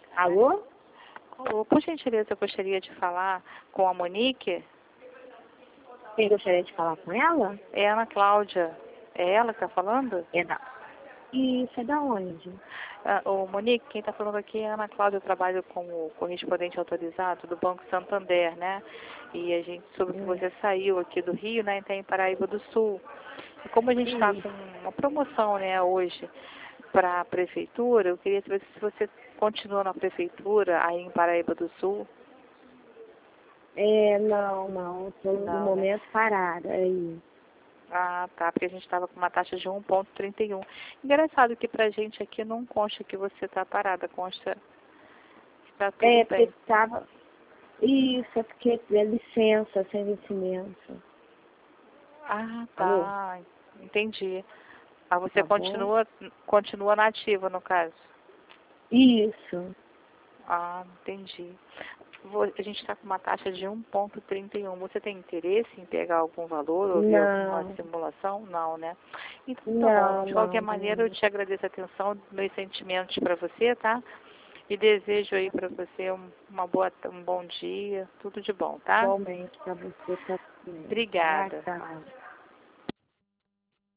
Alô? Alô, por gentileza, eu gostaria de falar com a Monique. Quem gostaria de falar com ela? É a Ana Cláudia. É ela que está falando? É da... Isso é da onde? Monique, quem está falando aqui é a Ana Cláudia. Eu trabalho como correspondente autorizado do Banco Santander, né? E a gente soube que você saiu aqui do Rio, né? E está em Paraíba do Sul. E como a gente está com uma promoção, né, hoje para a prefeitura, eu queria saber se você continua na prefeitura aí em Paraíba do Sul. Não. Estou no Não, né? momento parada aí. Ah, tá, porque a gente estava com uma taxa de 1,31. Engraçado que pra gente aqui não consta que você está parada, consta que está tudo Porque bem. estava... Isso, é porque é licença sem vencimento. Ah, Alô? tá, entendi. Ah, você Tá bom? continua nativa, no caso? Isso. Ah, entendi. A gente está com uma taxa de 1,31. Você tem interesse em pegar algum valor ou ver alguma Não. simulação? Não, né? Então tá bom. Não, De qualquer não. maneira, eu te agradeço a atenção, meus sentimentos para você, tá? E desejo aí para você um bom dia, tudo de bom, tá? Igualmente para você também. Obrigada. Tchau.